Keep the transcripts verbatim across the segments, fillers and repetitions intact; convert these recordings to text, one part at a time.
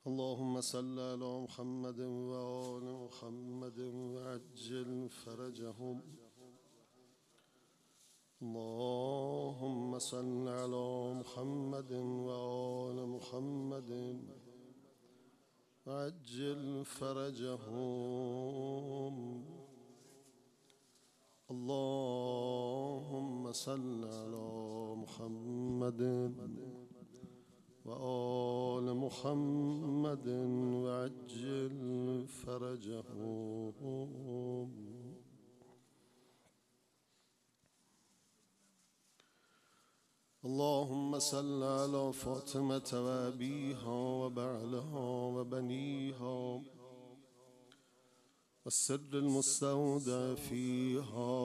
اللهم صل على محمد وآل محمد وعجل فرجهم. اللهم صل على محمد وآل محمد وعجل فرجهم. اللهم صل على محمد وآل محمد وعجل فرجهم. اللهم صل على فاطمة وأبيها وبعلها وبنيها والسر المستودع فيها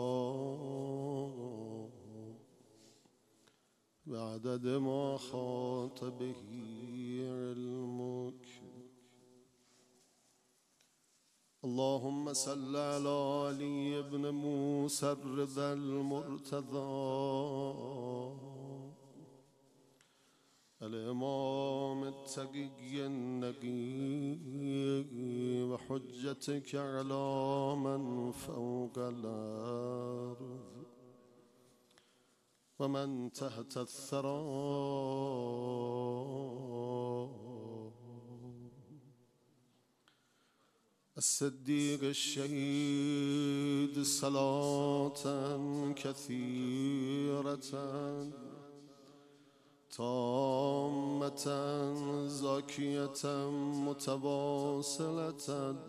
بعدد ما حاط به علمك. اللهم صل على علي بن موسى الرضا المرتضى الإمام التقي النقي وحجتك على من فوق الأرض ومن تحت الثرى الصديق الشهيد صلاة كثيرة تامة زاكية متواصلة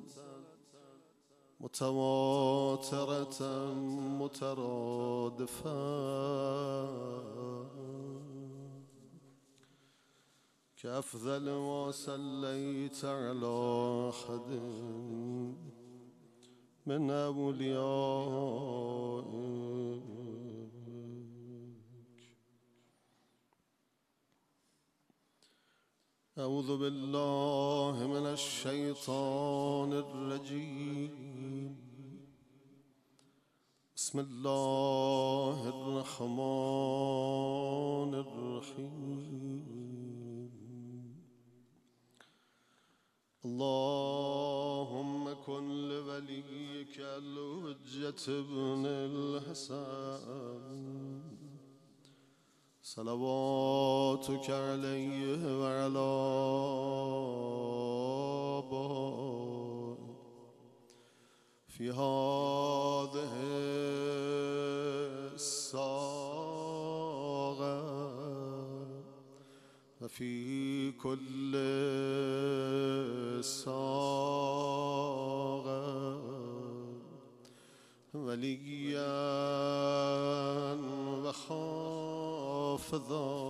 متواترة مترادفة كأفضل ما صليت على أحد من أوليائك. أعوذ بالله من الشيطان الرجيم. بسم الله الرحمن الرحيم. اللهم كن لوليك الحجة ابن الحسن صلواتك عليه وعلى آبائه في هذه الساعة وفي كل ساعة وليا وحافظا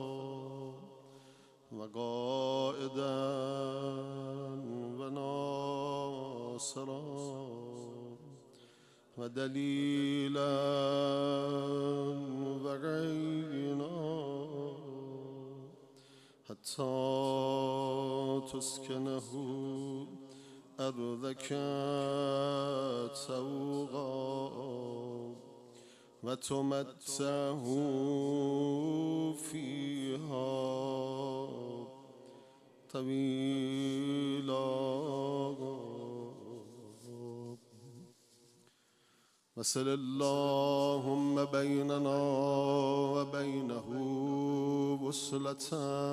وقائدا وناصرا ودليلا وعينا حتى تسكنه أرضك سوغا وتمتعه فيها طويلا وصل اللهم بيننا وبينه وصلة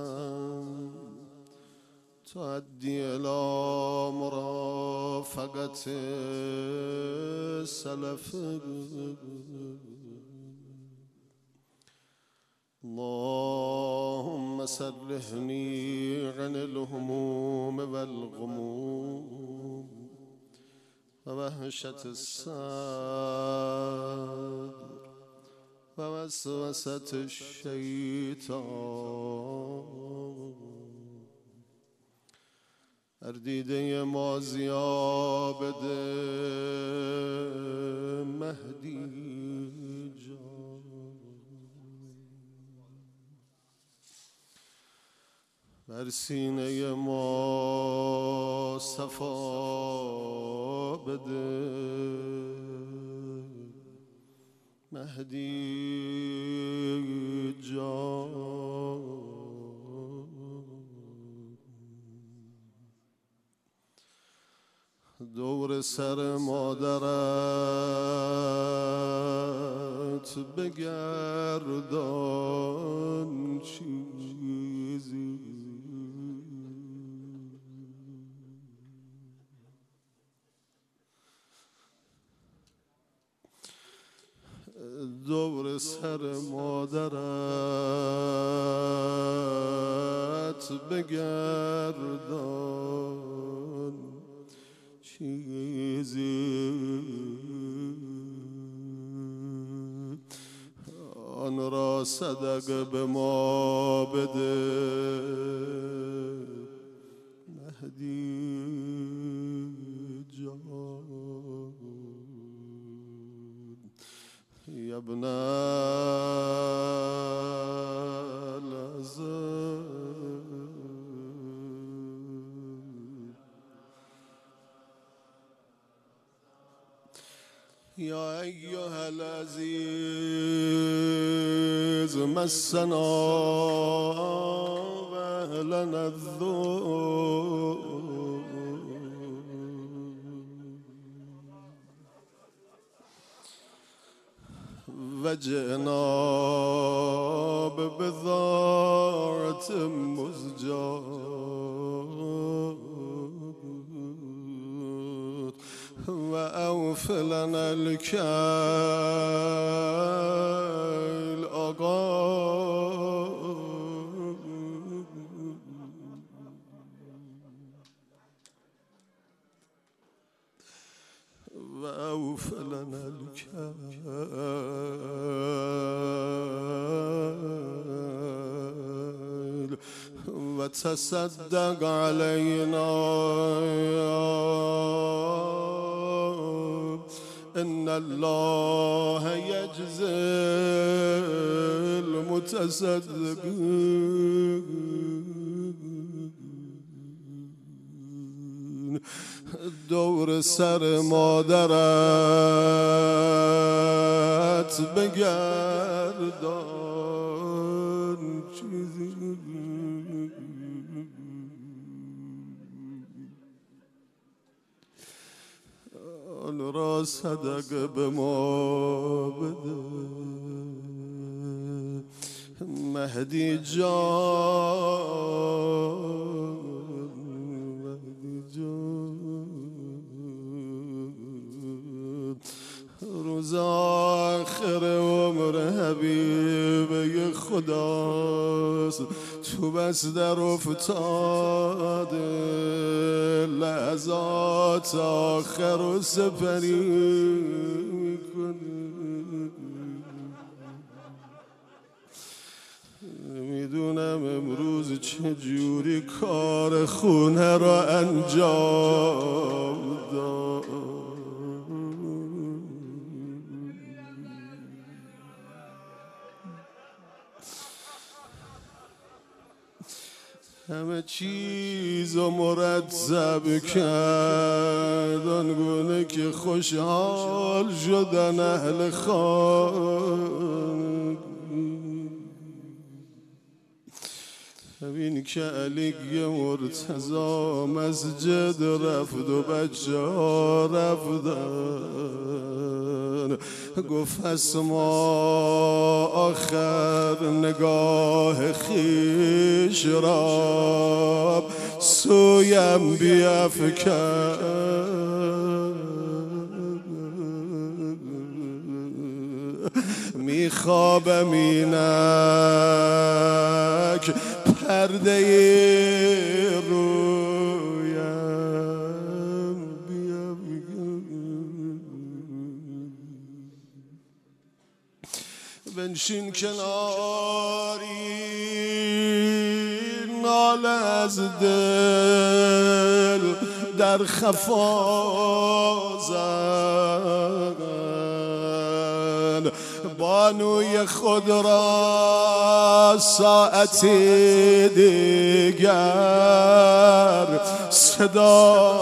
تؤدي إلى مرافقة السلف. اللهم سرحني عن الهموم والغموم ووهشة الصدر ووسوسة الشيطان. اردیده مازیا بده مهدی جان بر سینه ما صفا بده مهدی جان. دور سر مادرت بگردان چیزی دور سر مادرت بگردان چیزی آن را صدقه به ما بده مهدی جان یا ابن العزیز یا ایها العزیز مسنا و اهلنا الذوق و جئنا ببضاعة مزجاة و اوف لنا الکیل آقا و اوف لنا الکیل و تصدق علینا ان الله یجزی المتصدقین دور سر مادرت بگردان چیزی آن را صدقه به ما بده مهدی جان مهدی جان روز آخر عمر حبیب خداست تو بس در افتاده لحظات آخر و سپری میکنه میدونم امروز چجوری کار خونه را انجام داد همه چیز رو مرتب کرد آنگونه که خوشحال شدن اهل خانه ببین که علی مرتضی مسجد رفت و بچه ها رفتن گفت اسما آخر نگاه خیش را سویم بیفکن میخوابم اینک پرده رویم بنشین کناری ناله از دل در خفا زن بانوی خود را ساعتی دیگر صدا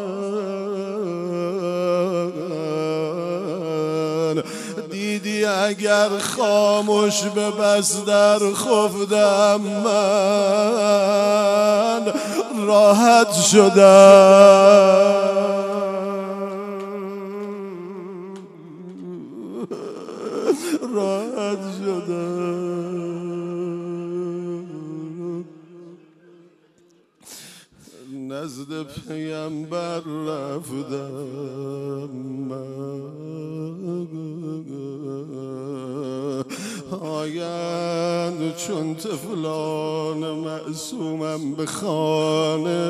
زن دیدی اگر خاموش به بس در خفتم من راحت شدم راحت شدم نزد پیامبر رفتم آیند چون طفلان معصومم به خانه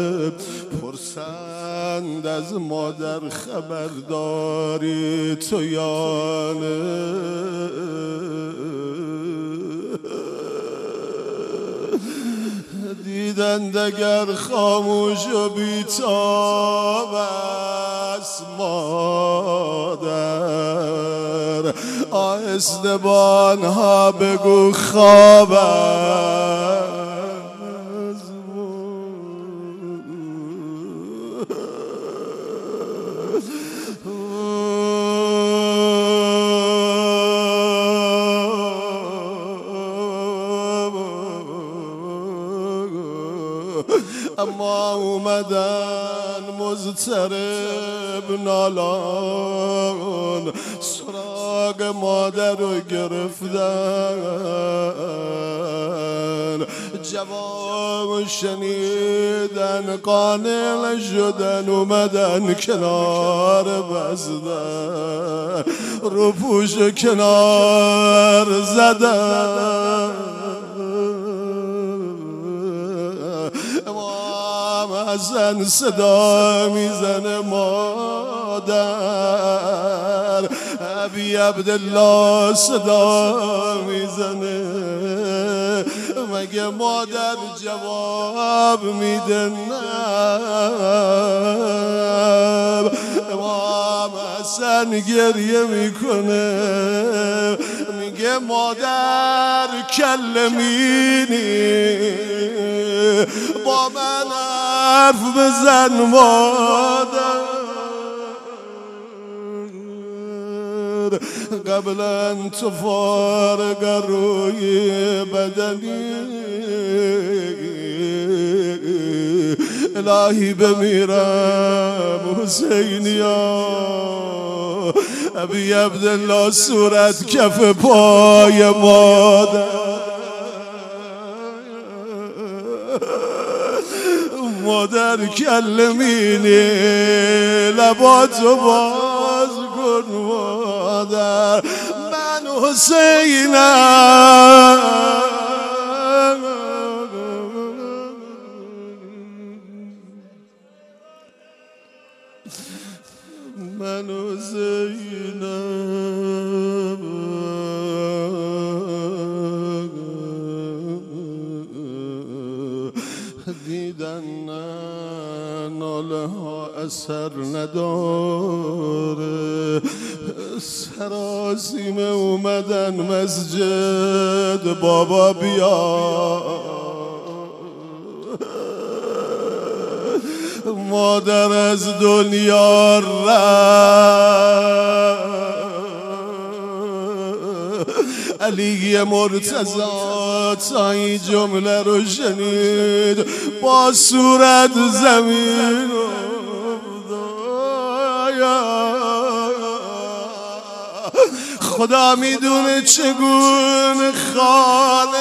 پرسند از مادر خبر داری تو یا نه دیدند اگر خاموش و بی‌تاب است مادر آهسته با آنها بگو خواب است اما اومدن مضطرب نالان سراغ مادر رو گرفتن جواب شنیدن قانع شدن اومدن کنار بزدن رو پوش کنار زدن حسن صدا میزنه مادر ابی عبدالله صدا میزنه مگه مادر جواب میده نه امام حسن گریه میکنه میگه مادر کلمینی با من حرف بزن مادر قبلا تو فارغ روی بدنی الهی بمیرم حسینیا ابی عبدالله صورت کف پای مادر مادر کلمینی لباتو باز کن مادر من حسینم من حسینم دیدن ناله ها اثر نداره سراسیمه اومدن مسجد بابا بیا مادر از دنیا رفت علی مرتضی تا این جمله رو شنید با صورت زمین خدا میدونه چگونه خانه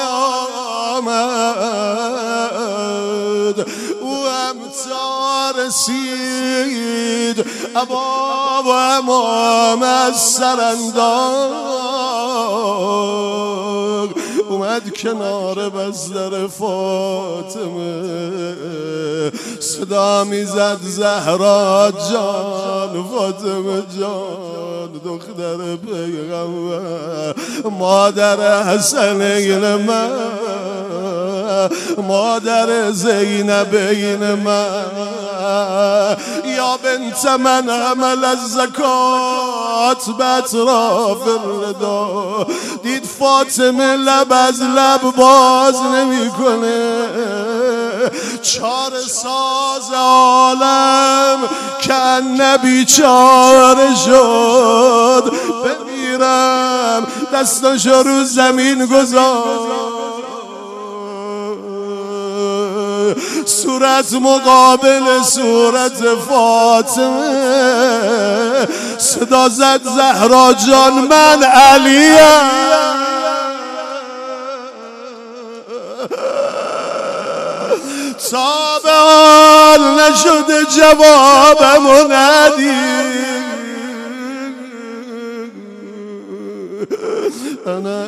آمد او هم تا رسید ابا و امام از سرنداغ اومد کنار بستر فاطمه صدا میزد زهرا جان فاطمه جان دختر پیغمبر مادر حسنین من مادر زینبین من یا بنت من عمل الزکات بطراف الردا دید فاطمه لب از لب باز نمی کنه چار ساز عالم که نبی چاره شد بمیر میرم دستاشو رو زمین گذار صورت مقابل صورت فاطمه صدا زد زهرا جان من علیم تا به حال نشده جوابمو ندی انا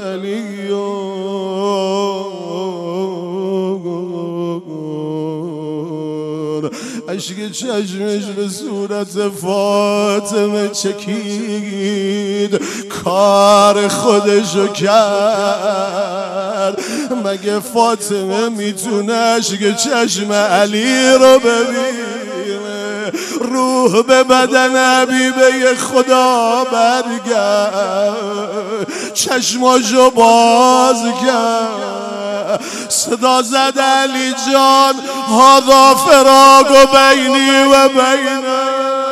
علیون عشق چشمش به صورت فاطمه چکید کار خودشو کرد مگه فاطمه میتونه عشق چشم علی رو ببینه روح به بدن حبیبه خدا برگرد چشماشو باز کرد صدا زد علی جان هذا فراق بینی و بینه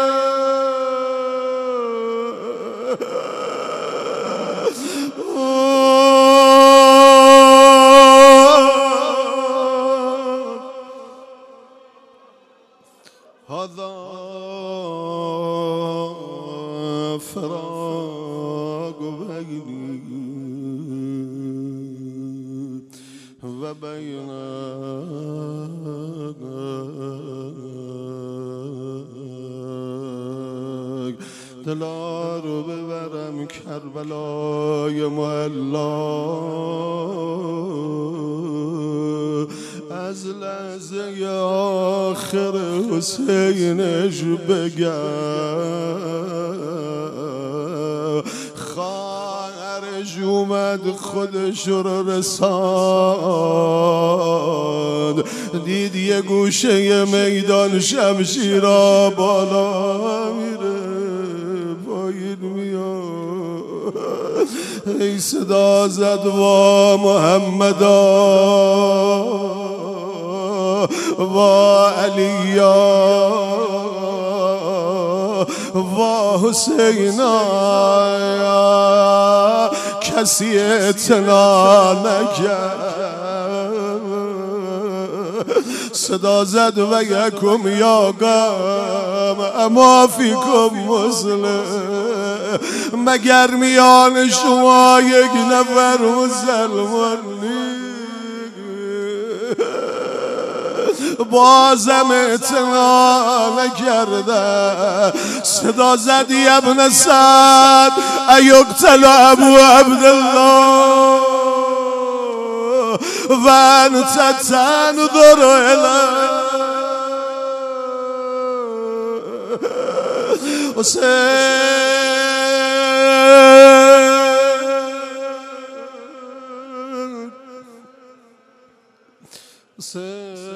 هذا فراق بینی و بینک دلا رو ببرم کربلای معلا از لحظه آخر حسینش بگم خواهرش اومد خودش رو رساند دید یه گوشه میدان شمشیرا بالا میره پایین میاد ای صدا زد وا محمدا وا علیا وا حسینا کسی اعتنا نکرد صدا زد و یکم یا قوم اما فیکم مسلم مگر میان شما یک نفر مسلمان بازم اعتنا نکرده صدا زد ابن سعد ایقتل ابو عبدالله و انت تنظر الیه حسین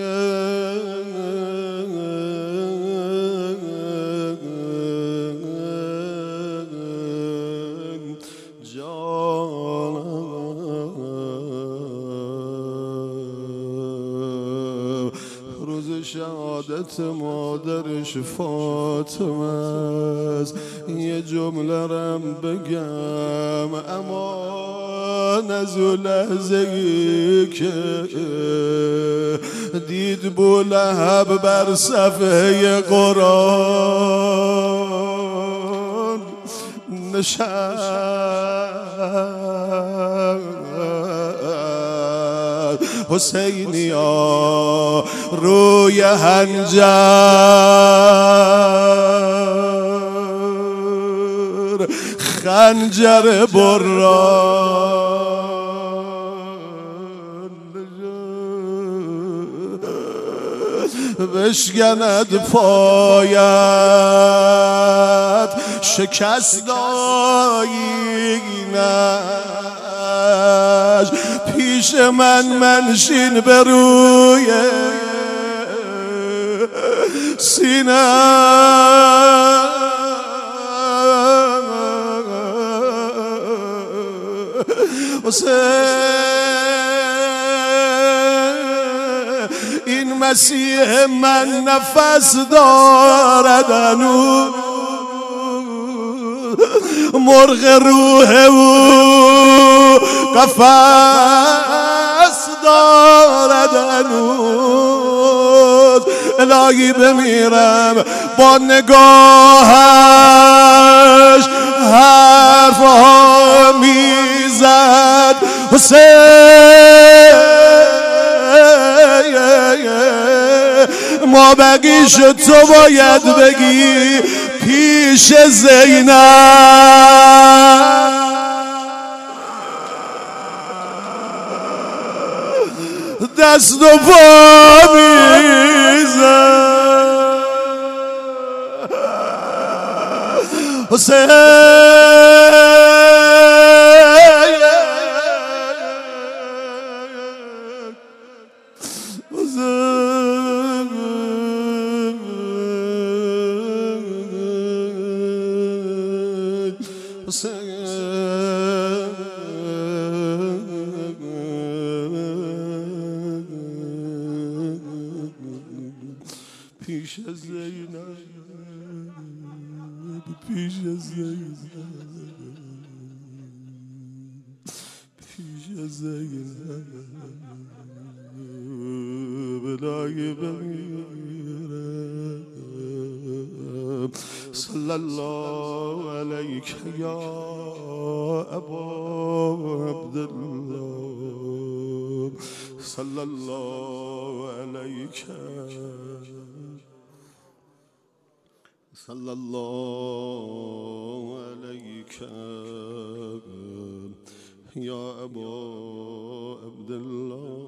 شهادت مادرش فاطمه است یه جمله رم بگم اما نزو لحظه ای که دید بولهب بر صفحه قرآن نشست حسینیا روی هنجر خنجر بران بشکند پایت شکست آیینش پیش من منشین به روی سینه این مسیح من نفس دارد هنوز مرغ روح او قفس دارد هنوز. الهی بمیرم با نگاهش حرفها میزد حسین ما بقیش تو باید بگی پیش زینب دست و پا میزد حسین پیش زینب پیش زینب پیش زینب بلای بمیرم صلی الله علیک یا ابا عبدالله صلی الله علیک صلی الله علیک یا ابا عبدالله